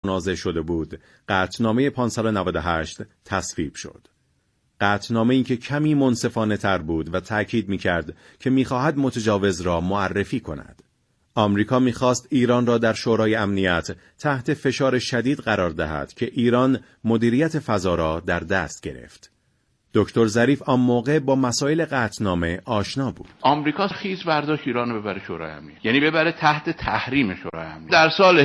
منازع شده بود، قطعنامه 598 تصویب شد. قطعنامه‌ای که کمی منصفانه تر بود و تأکید می‌کرد که می‌خواهد متجاوز را معرفی کند. آمریکا می‌خواست ایران را در شورای امنیت تحت فشار شدید قرار دهد که ایران مدیریت فضا را در دست گرفت. دکتر ظریف آن موقع با مسائل قطعنامه آشنا بود. آمریکا خیز برداشت ایران رو ببره شورای امنیت، یعنی ببره تحت تحریم شورای امنیت. در سال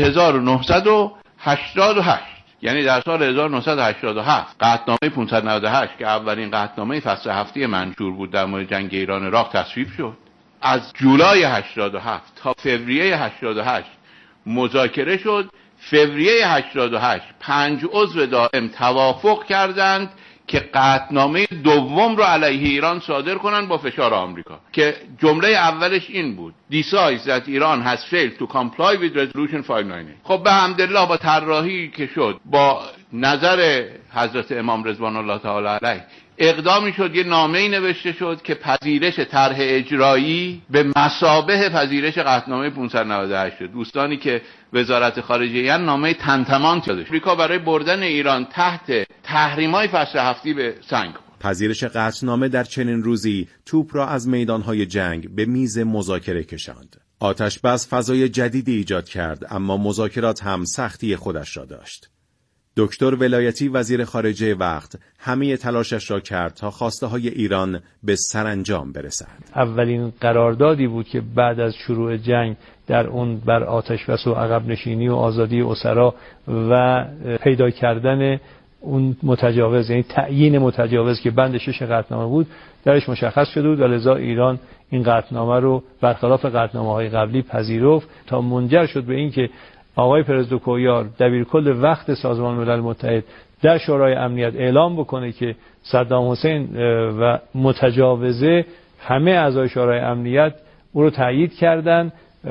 1988 یعنی در سال 1987 قطعنامه 598 که اولین قطعنامه فصل هفته منشور بود در مورد جنگ ایران عراق تصویب شد. از جولای 87 تا فوریه 88 مذاکره شد. فوریه 88 5 عضو دائم توافق کردند که قطعنامه دوم رو علیه ایران صادر کنن با فشار آمریکا، که جمله اولش این بود: decides that Iran has failed to comply with resolution 598. خب به حمدالله با طراحی که شد، با نظر حضرت امام رضوان الله تعالی علیه، اقدامی شد، یه نامه‌ای نوشته شد که پذیرش طرح اجرایی به مثابه پذیرش قطعنامه 598 شد. دوستانی که وزارت خارجه نامه تنتمان داشت، آمریکا برای بردن ایران تحت تحریم‌های فصل هفتی به سنگ خورد. پذیرش قطعنامه در چنین روزی توپ را از میدانهای جنگ به میز مذاکره کشاند. آتش بس فضای جدیدی ایجاد کرد، اما مذاکرات هم سختی خودش را داشت. دکتر ولایتی وزیر خارجه وقت همه تلاشش را کرد تا خواسته های ایران به سرانجام برسد. اولین قراردادی بود که بعد از شروع جنگ در اون بر آتش بس و عقب نشینی و آزادی اسرا و پیدا کردن اون متجاوز، یعنی تعیین متجاوز که بند 6 قطعنامه بود، درش مشخص شده بود و لذا ایران این قطعنامه رو برخلاف قطعنامه‌های قبلی پذیرفت تا منجر شد به این که آقای پرز دوکویار دبیرکل وقت سازمان ملل متحد در شورای امنیت اعلام بکنه که صدام حسین و متجاوزه همه اعضای شورای امنیت او رو تایید کردن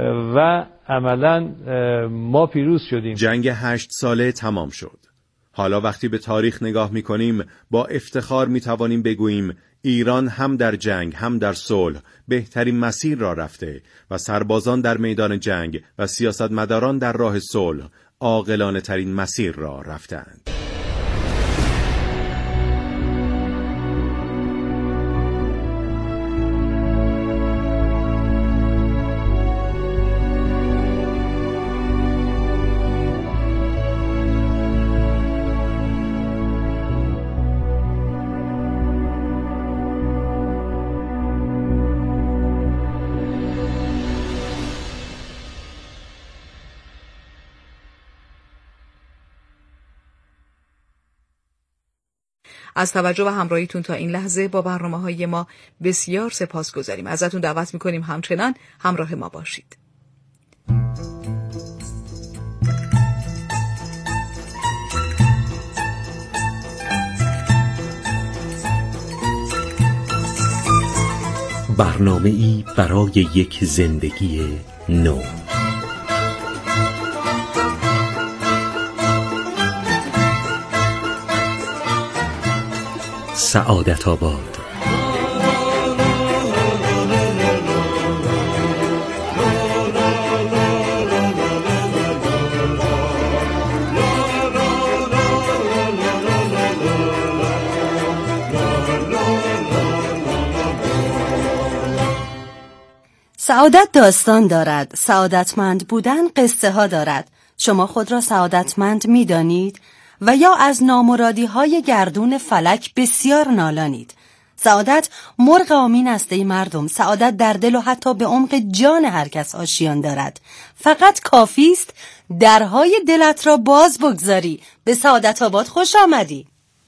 و عملاً ما پیروز شدیم. جنگ 8 ساله تمام شد. حالا وقتی به تاریخ نگاه می‌کنیم با افتخار می‌توانیم بگوییم ایران هم در جنگ هم در صلح بهترین مسیر را رفته و سربازان در میدان جنگ و سیاستمداران در راه صلح عاقلانه ترین مسیر را رفتند. از توجه و همراهیتون تا این لحظه با برنامه‌های ما بسیار سپاسگزاریم. ازتون دعوت می‌کنیم همچنان همراه ما باشید. برنامه‌ای برای یک زندگی نو. سعادت آباد. سعادت داستان دارد، سعادتمند بودن قصه ها دارد. شما خود را سعادتمند می دانید؟ و یا از نامرادی های گردون فلک بسیار نالانید؟ سعادت مرغ آمین است ای مردم. سعادت در دل و حتی به عمق جان هر کس آشیان دارد. فقط کافی است درهای دلت را باز بگذاری. به سعادت آباد خوش آمدی.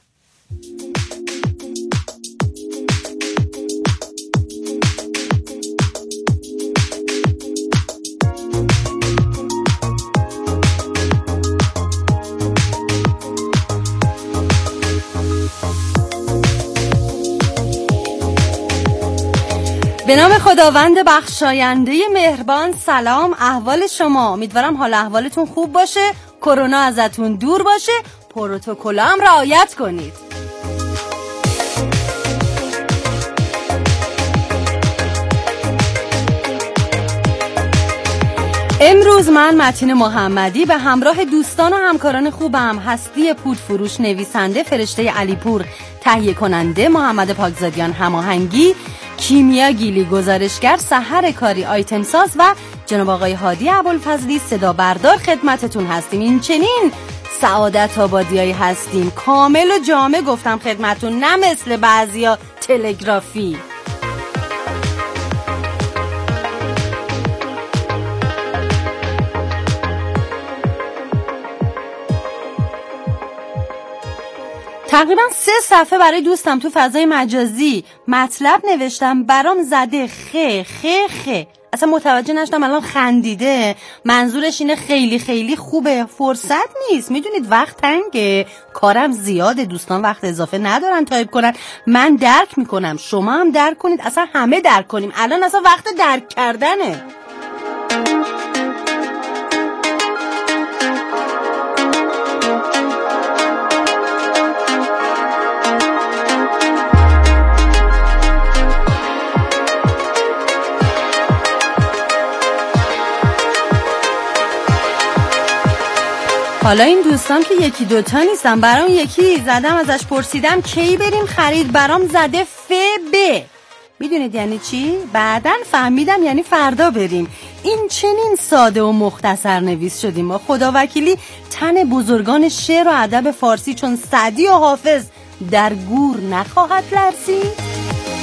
به نام خداوند بخشاینده مهربان. سلام، احوال شما؟ امیدوارم حال احوالتون خوب باشه، کرونا ازتون دور باشه، پروتکل هم رعایت کنید. امروز من متین محمدی به همراه دوستان و همکاران خوبم، هستی پودفروش نویسنده، فرشته علیپور تهیه کننده، محمد پاکزادیان هماهنگی، کیمیا گیلی گزارشگر، سحر کاری آیتم ساز و جناب آقای هادی ابوالفضلی صدا بردار خدمتتون هستیم. این چنین سعادت آبادیایی هستیم، کامل و جامع گفتم خدمتتون، نه مثل بعضیا تلگرافی. تقریبا 3 صفحه برای دوستم تو فضای مجازی مطلب نوشتم، برام زده خ اصلا متوجه نشدم الان خندیده. منظورش اینه خیلی خیلی خوبه، فرصت نیست، میدونید وقت تنگه، کارم زیاده، دوستان وقت اضافه ندارن تایپ کنن. من درک میکنم، شما هم درک کنید، اصلا همه درک کنیم، الان اصلا وقت درک کردنه. حالا این دوستان که یکی دوتا نیستم، برام یکی زدم ازش پرسیدم کی بریم خرید، برام زده ب. میدونید یعنی چی؟ بعدن فهمیدم یعنی فردا بریم. این چنین ساده و مختصر نویس شدیم ما، خدا وکیلی تن بزرگان شعر و ادب فارسی چون سعدی و حافظ در گور نخواهد لرزید.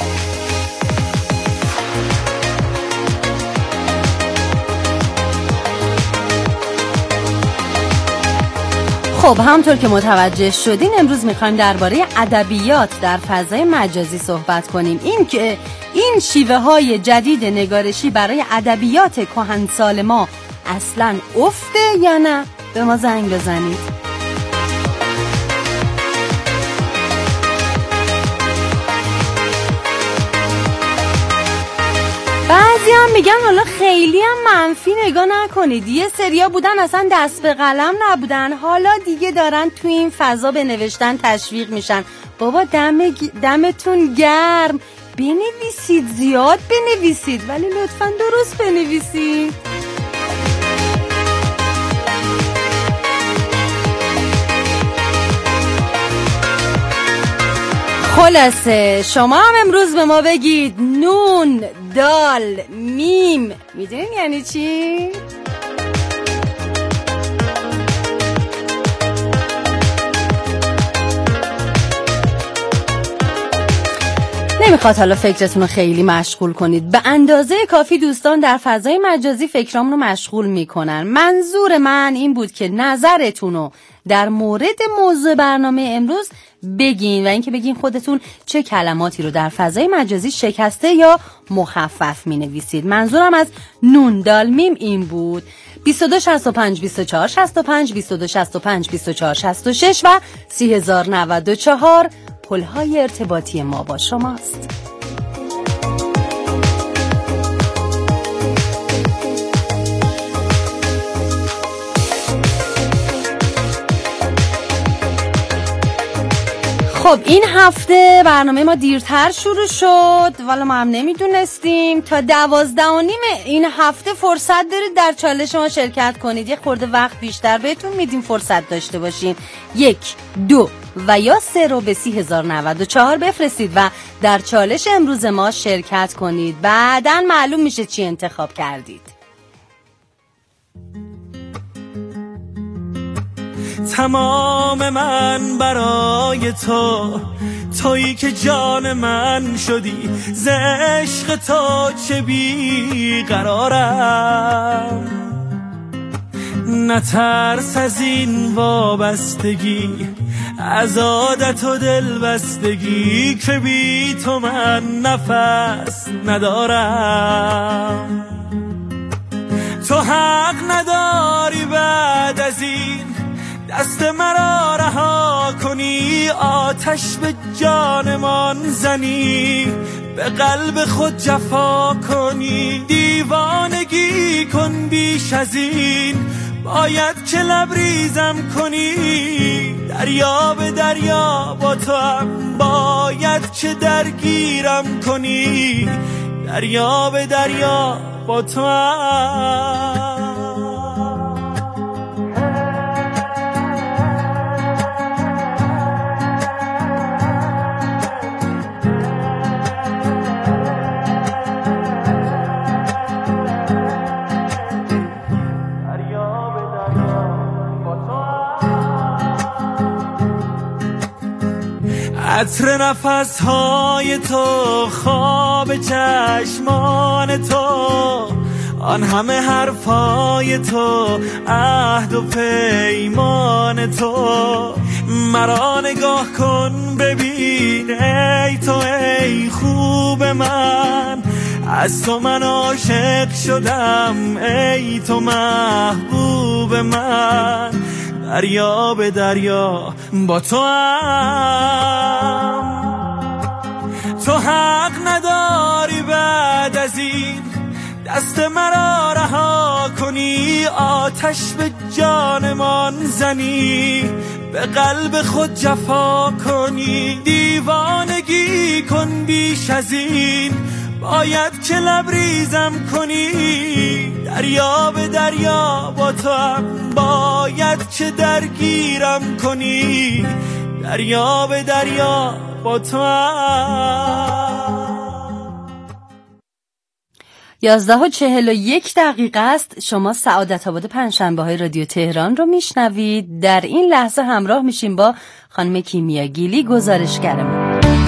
خب همطور که متوجه شدین امروز میخوایم درباره ادبیات در فضای مجازی صحبت کنیم. این شیوه های جدید نگارشی برای ادبیات کهنسال ما اصلاً افته یا نه؟ به ما زنگ بزنید. بعضی هم میگن حالا خیلی هم منفی نگاه نکنید، یه سریا بودن اصلا دست به قلم نبودن، حالا دیگه دارن تو این فضا به نوشتن تشویق میشن. بابا دمتون گرم، بنویسید، زیاد بنویسید، ولی لطفاً درست بنویسید. خلاصه شما هم امروز به ما بگید نون، دال، میم، میدونین یعنی چی؟ نمیخواد حالا فکرتون رو خیلی مشغول کنید، به اندازه کافی دوستان در فضای مجازی فکرامون رو مشغول میکنن. منظور من این بود که نظرتون رو در مورد موضوع برنامه امروز بگین و اینکه بگین خودتون چه کلماتی رو در فضای مجازی شکسته یا مخفف می نویسید. منظورم از نون دال میم این بود. 22 65 24 65 22 65 24 66 و 3094 پلهای ارتباطی ما با شماست. خب این هفته برنامه ما دیرتر شروع شد، والا ما هم نمیدونستیم. تا 12:30 این هفته فرصت دارید در چالش ما شرکت کنید. یه خورده وقت بیشتر بهتون میدیم فرصت داشته باشین. 1 2 و یا 3 رو به 3094 بفرستید و در چالش امروز ما شرکت کنید. بعداً معلوم میشه چی انتخاب کردید. تمام من برای تو، تویی که جان من شدی، ز عشق تو چه بی قرارم. نترس از این وابستگی، از عادت و دلبستگی، که بی تو من نفس ندارم. تو حق نداری بعد از این دست مرا رها کنی، آتش به جانمان زنی، به قلب خود جفا کنی. دیوانگی کن بیش از این، باید که لبریزم کنی. دریا به دریا با تو هم باید که درگیرم کنی. دریا به دریا با تو هم. عطر نفسهای تو، خواب چشمان تو، آن همه حرفای تو، عهد و پیمان تو. مرا نگاه کن ببین ای تو ای خوب من، از تو من عاشق شدم ای تو محبوب من. دریا به دریا با تو هم، تو حق نداری بعد از این دست مرا رها کنی، آتش به جانمان زنی، به قلب خود جفا کنی. دیوانگی کن بیش از این، باید که لبریزم کنی. دریا به دریا با تو هم، باید که درگیرم کنی. دریا به دریا با تو هم. 11:41 است. شما سعادت آباد پنجشنبه های رادیو تهران رو میشنوید. در این لحظه همراه میشیم با خانم کیمیاگیلی گزارشگرمون.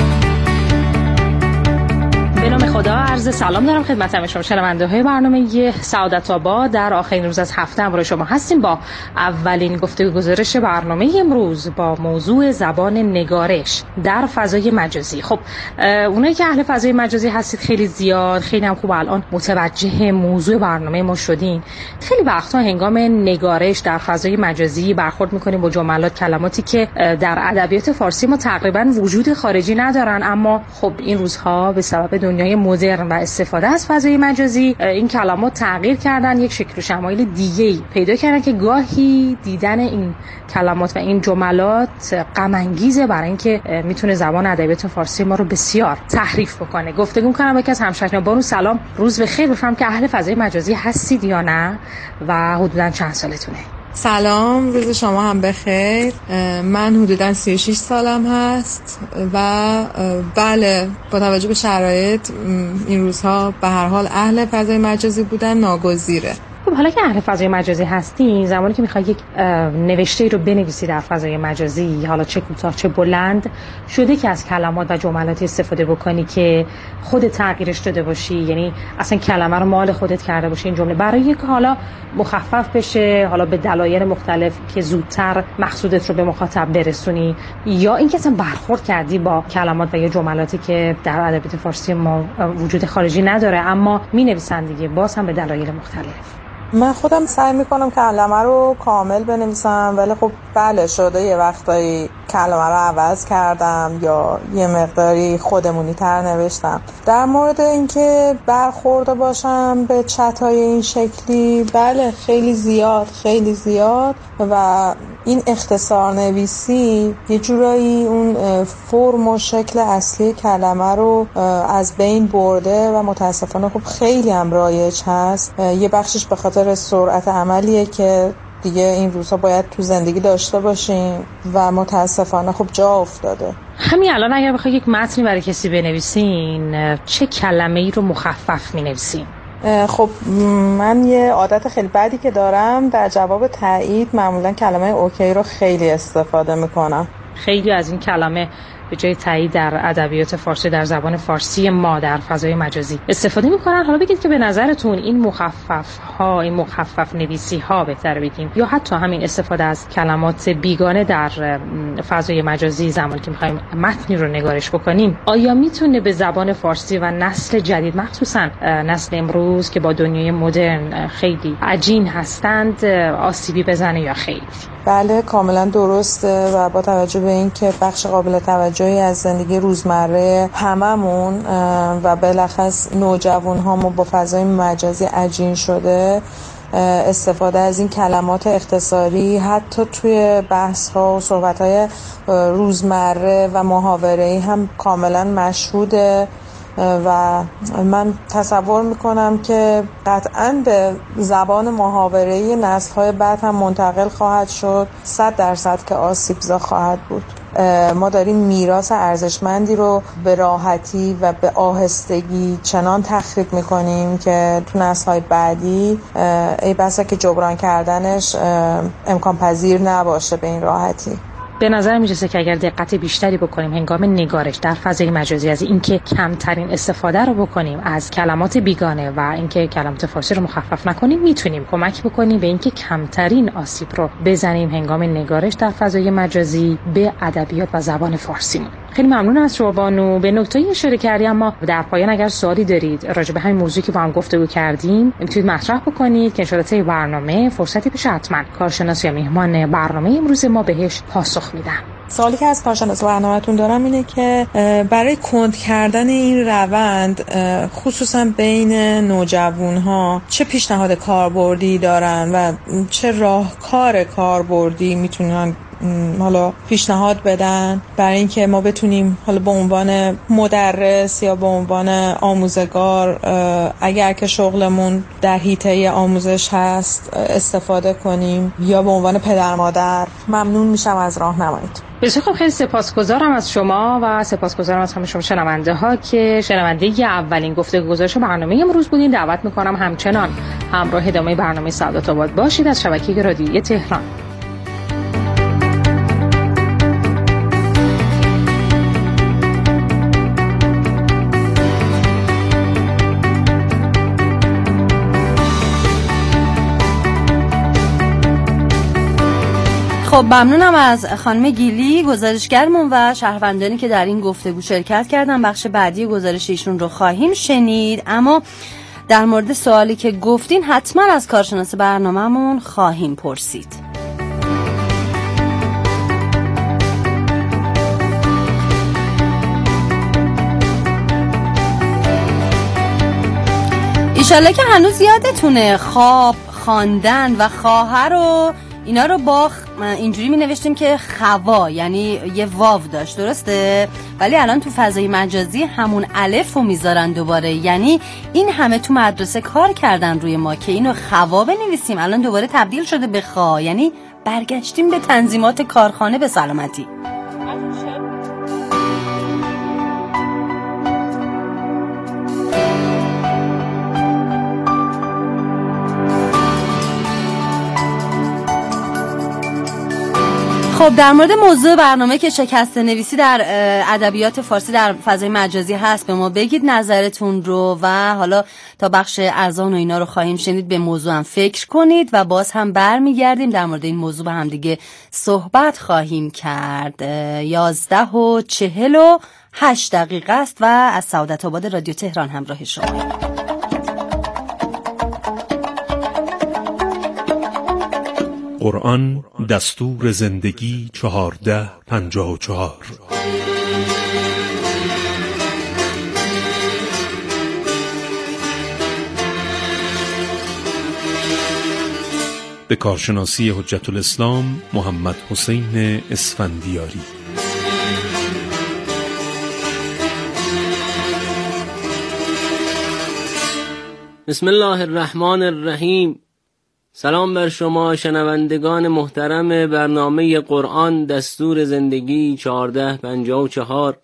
به نام خدا عرض سلام دارم خدمت همه شما شنونده های برنامه سعادت آباد. در آخرین روز از هفته همراه شما هستیم با اولین گفتگو گزارش برنامه امروز با موضوع زبان نگارش در فضای مجازی. خب اونایی که اهل فضای مجازی هستید خیلی زیاد، خیلی هم خوب الان متوجه موضوع برنامه ما شدین. خیلی وقتا هنگام نگارش در فضای مجازی برخورد میکنیم با جملات، کلماتی که در ادبیات فارسی ما تقریبا وجود خارجی ندارن، اما خب این روزها به سبب دنیای مدرن و استفاده از فضای مجازی این کلمات تغییر کردن، یک شکل و شمایل دیگه‌ای پیدا کردن که گاهی دیدن این کلمات و این جملات غم انگیزه، برای اینکه میتونه زبان ادبیات فارسی ما رو بسیار تحریف بکنه. گفتگو می‌کنم با یکی از همشهریان. بانو سلام، روز بخیر. بفرمایید که اهل فضای مجازی هستید یا نه و حدوداً چند سالتونه؟ سلام، روز شما هم بخیر. من حدوداً 36 سالم هست و بله، با توجه به شرایط این روزها به هر حال اهل فضای مجازی بودن ناگزیره. خب حالا که اهل فضای مجازی هستی، زمانی که میخوای یک نوشته رو بنویسی در فضای مجازی، حالا چه کوتاه چه بلند، شده که از کلمات و جملاتی استفاده بکنی که خودت تغییرش داده باشی، یعنی اصلا کلمه رو مال خودت کرده باشی این جمله، برای اینکه حالا مخفف بشه، حالا به دلایل مختلف که زودتر مقصودت رو به مخاطب برسونی، یا اینکه اصلا برخورد کردی با کلمات و یا جملاتی که در ادبیات فارسی ما وجود خارجی نداره اما می‌نویسن دیگه، باز هم به دلایل مختلف. من خودم سعی میکنم کلمه رو کامل بنویسم، ولی خب بله شده یه وقتایی کلمه رو عوض کردم یا یه مقداری خودمونی تر نوشتم. در مورد اینکه برخورده باشم به چت‌های این شکلی، بله خیلی زیاد و این اختصار نویسی یه جورایی اون فرم و شکل اصلی کلمه رو از بین برده و متاسفانه خب خیلی هم رایج هست. یه بخشش به خاطر سرعت عملیه که دیگه این روزها باید تو زندگی داشته باشیم و متاسفانه خب جا افتاده. همین الان اگر بخوای یک متنی برای کسی بنویسین، چه کلمه‌ای رو مخفف می‌نویسین؟ خب من یه عادت خیلی بدی که دارم، در جواب تایید معمولا کلمه اوکی رو خیلی استفاده میکنم. خیلی از این کلمه به جای تایید در ادبیات فارسی، در زبان فارسی ما در فضای مجازی استفاده میکنن. حالا بگید که به نظرتون این مخفف نویسی ها بهتر بگیم، یا حتی همین استفاده از کلمات بیگانه در فضای مجازی زمانی که میخوایم متنی رو نگارش بکنیم، آیا میتونه به زبان فارسی و نسل جدید، مخصوصا نسل امروز که با دنیای مدرن خیلی عجین هستند، آسیبی بزنه یا خیر؟ بله کاملا درسته و با توجه به این که بخش قابل توجهی از زندگی روزمره هممون و بالاخص نوجوان‌هامون با فضای مجازی عجین شده، استفاده از این کلمات اختصاری حتی توی بحث‌ها و صحبت‌های روزمره و محاوره‌ای هم کاملا مشهوده و من تصور میکنم که قطعاً به زبان محاوره‌ای نسل‌های بعد هم منتقل خواهد شد، 100% که آسیب‌زا خواهد بود. ما داریم میراث ارزشمندی رو به راحتی و به آهستگی چنان تخریب میکنیم که تو نسل‌های بعدی ای بسا که جبران کردنش امکان پذیر نباشه به این راحتی. به نظر میرسه که اگر دقت بیشتری بکنیم هنگام نگارش در فضای مجازی، از اینکه کمترین استفاده رو بکنیم از کلمات بیگانه و اینکه کلمات فارسی رو مخفف نکنیم، میتونیم کمک بکنیم به اینکه کمترین آسیب رو بزنیم هنگام نگارش در فضای مجازی به ادبیات و زبان فارسیمون. خیلی ممنون از شما بانو. به نکته‌ای اشاره کردی، اما در پایان اگر سوالی دارید راجع به همین موضوعی که با هم گفتگو کردیم میتونید مطرح بکنید که ان شاءالله برنامه فرصتی بشه حتما کارشناس یا میهمان برنامه امروز ما بهش پاسخ میدن. سوالی که از کارشناس برنامه‌تون دارم اینه که برای کند کردن این روند خصوصا بین نوجوان‌ها چه پیشنهاد کاربردی دارن و چه راهکار کاربردی میتونن حالا پیشنهاد بدن برای اینکه ما بتونیم حالا به عنوان مدرس یا به عنوان آموزگار اگر که شغلمون در حیطه آموزش هست استفاده کنیم، یا به عنوان پدر مادر. ممنون میشم از راهنماییتون. بسیار خوب، خیلی سپاسگزارم از شما و سپاسگزارم از همه شما شنونده ها که شنونده اولین گفتگو گزارش برنامه امروز بودین. دعوت میکنم همچنان همراه ادامه برنامه سعادت آباد باشید از شبکه رادیویی تهران. خب ممنونم از خانم گیلی گزارشگرمون و شهروندانی که در این گفتگو شرکت کردن. بخش بعدی گزارش ایشون رو خواهیم شنید، اما در مورد سوالی که گفتین حتما از کارشناس برنامه‌مون خواهیم پرسید. ایشالله که هنوز یادتونه خواب، خواندن و خواهر و اینا رو با اینجوری می نوشتیم که خوا، یعنی یه واو داشت، درسته؟ ولی الان تو فضای مجازی همون الف رو میذارن دوباره، یعنی این همه تو مدرسه کار کردن روی ما که اینو خوا بنویسیم، الان دوباره تبدیل شده به خا، یعنی برگشتیم به تنظیمات کارخانه به سلامتی. خب در مورد موضوع برنامه که شکست نویسی در ادبیات فارسی در فضای مجازی هست به ما بگید نظرتون رو، و حالا تا بخش ارزان و اینا رو خواهیم شنید به موضوع هم فکر کنید و باز هم برمیگردیم در مورد این موضوع با هم دیگه صحبت خواهیم کرد. 11:48 است و از سعادت آباد رادیو تهران همراه شما. قرآن دستور زندگی 1454. به کارشناسی حجت الاسلام محمد حسین اسفندیاری. بسم الله الرحمن الرحیم. سلام بر شما شنوندگان محترم برنامه قرآن دستور زندگی 1454.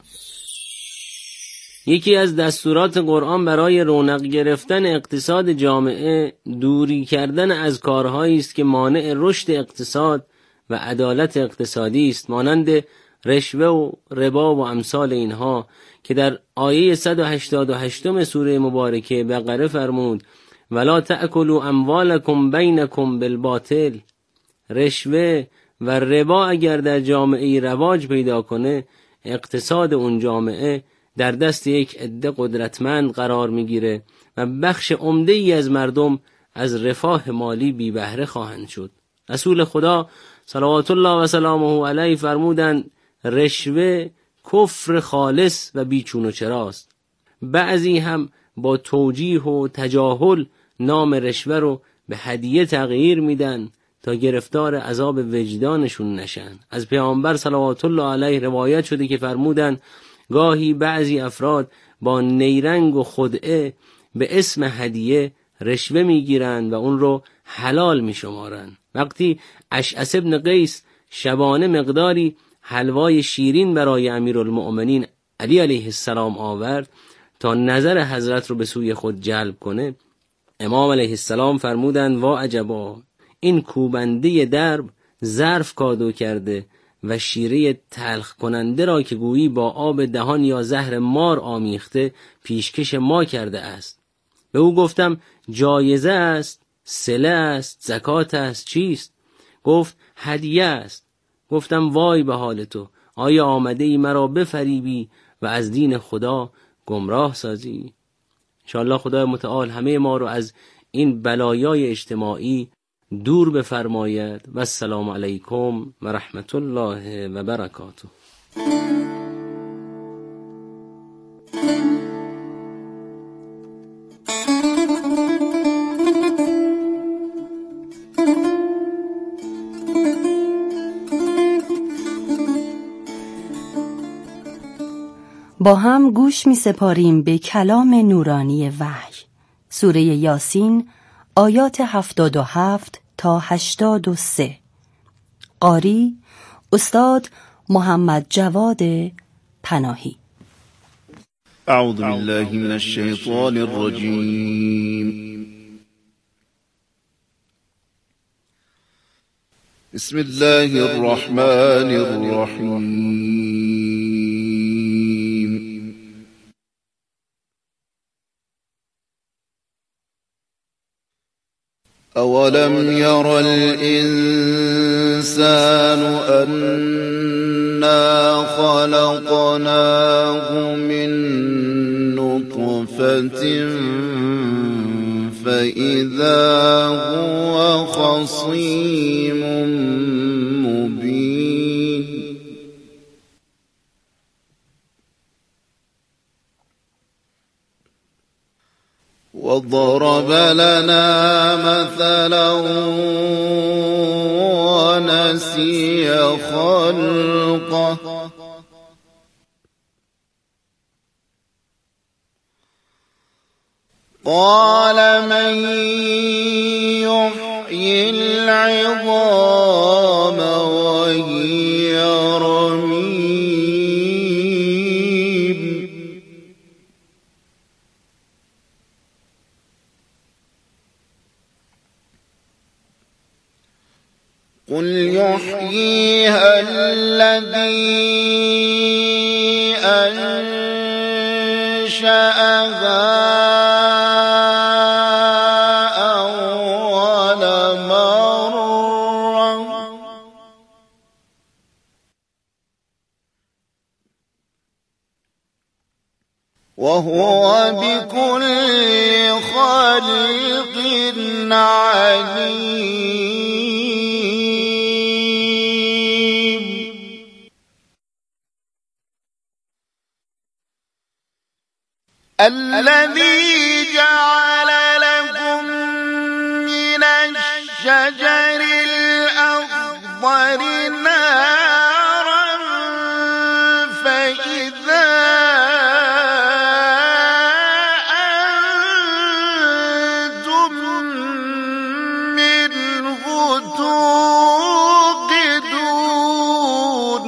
یکی از دستورات قرآن برای رونق گرفتن اقتصاد جامعه دوری کردن از کارهایی است که مانع رشد اقتصاد و عدالت اقتصادی است، مانند رشوه و ربا و امثال اینها که در آیه 188 سوره مبارکه بقره فرمود ولا تأکلوا اموالکم بینکم بالباطل. رشوه و ربا اگر در جامعه رواج پیدا کنه، اقتصاد اون جامعه در دست یک عده قدرتمند قرار میگیره و بخش عمده‌ای از مردم از رفاه مالی بی بهره خواهند شد. رسول خدا صلوات الله و سلامه علیه فرمودند رشوه کفر خالص و بیچون و چراست. بعضی هم با توجیه و تجاهل نام رشوه رو به هدیه تغییر میدن تا گرفتار عذاب وجدانشون نشن. از پیامبر صلوات الله علیه روایت شده که فرمودن گاهی بعضی افراد با نیرنگ و خدعه به اسم هدیه رشوه میگیرن و اون رو حلال میشمارن. وقتی اشعث ابن قیس شبانه مقداری حلوای شیرین برای امیرالمؤمنین علی علیه السلام آورد تا نظر حضرت رو به سوی خود جلب کنه، امام علیه السلام فرمودند وا عجبا، این کوبنده درب ظرف کادو کرده و شیره تلخ کننده را که گویی با آب دهان یا زهر مار آمیخته پیشکش ما کرده است. به او گفتم جایزه است، صله است، زکات است، چیست؟ گفت هدیه است. گفتم وای به حال تو، آیا آمده ای مرا بفریبی و از دین خدا گمراه سازی؟ انشاءالله خدای متعال همه ما رو از این بلایای اجتماعی دور بفرماید و السلام علیکم و رحمت الله و برکاته. با هم گوش می سپاریم به کلام نورانی وحی، سوره یاسین، آیات 77 تا 83. قاری استاد محمد جواد پناهی. اعوذ بالله من الشیطان الرجیم. بسم الله الرحمن الرحیم. أولم ير الإنسان أنا خلقناه من نطفة فإذا هو خصيم مبين وضرب لنا مثلا ونسي خلقه قال من يحيي العظام وهي رميم قل يحييها الذي أنشأها أول مرة وهو بكل خلق عليم الذي جعل لكم من الشجر الأخضر نارا فإذا أنتم منه توقدون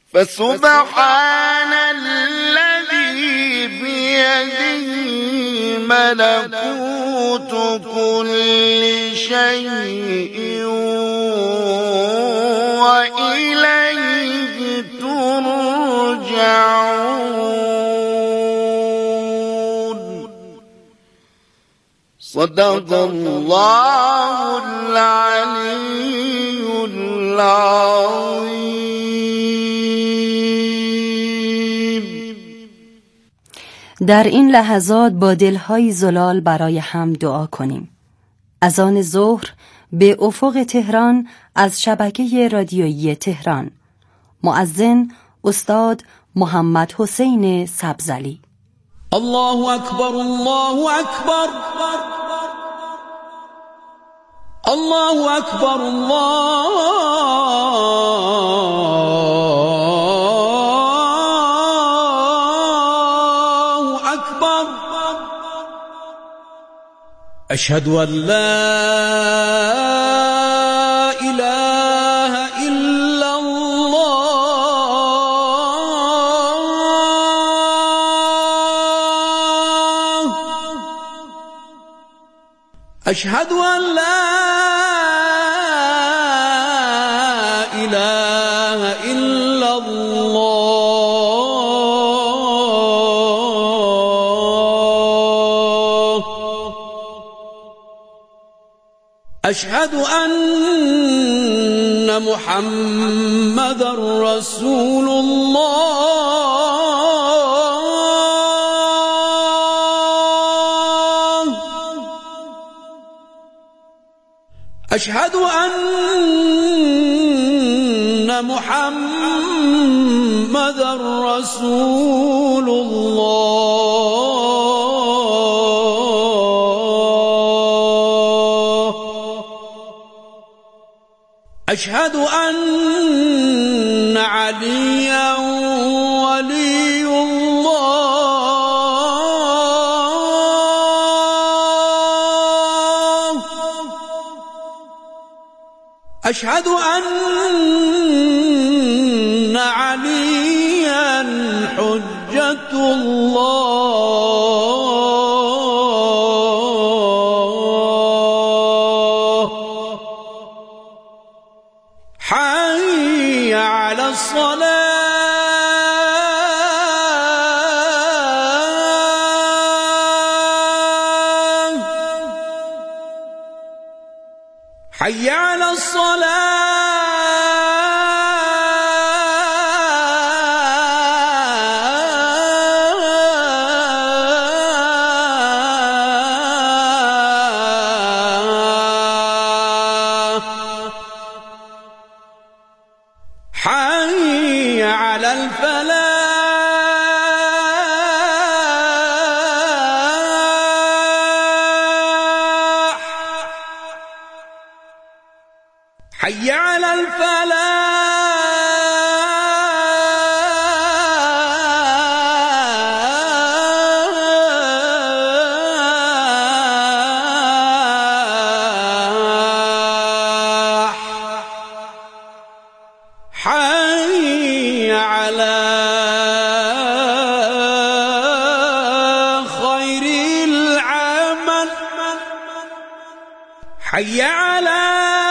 فسبحان الذي بيده ملكوت كل شيء وإليه ترجعون. صدق الله العلي العظيم. در این لحظات با دلهای زلال برای هم دعا کنیم. اذان ظهر به افق تهران از شبکه رادیویی تهران. مؤذن استاد محمد حسین سبزلی. الله اکبر، الله اکبر، الله اکبر، الله اکبر. اشهد ان لا اله الا الله. اشهد ان لا اله الا الله. اشهد ان محمد رسول الله. اشهد ان محمد رسول الله. اشهد ان عليا ولي الله. اشهد ان عليا حجة الله. حي على الصلاة، حي على الصلاة، حي على الفلاح، حي على الفلاح، حي على خير العمل، حي على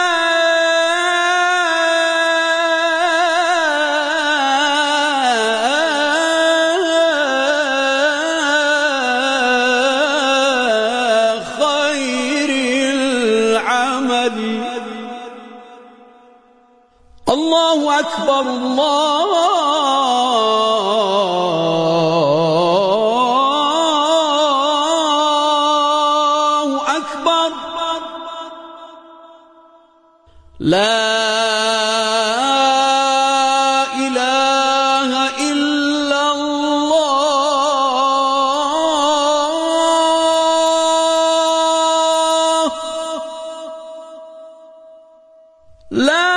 خير العمل. الله أكبر، الله أكبر. لا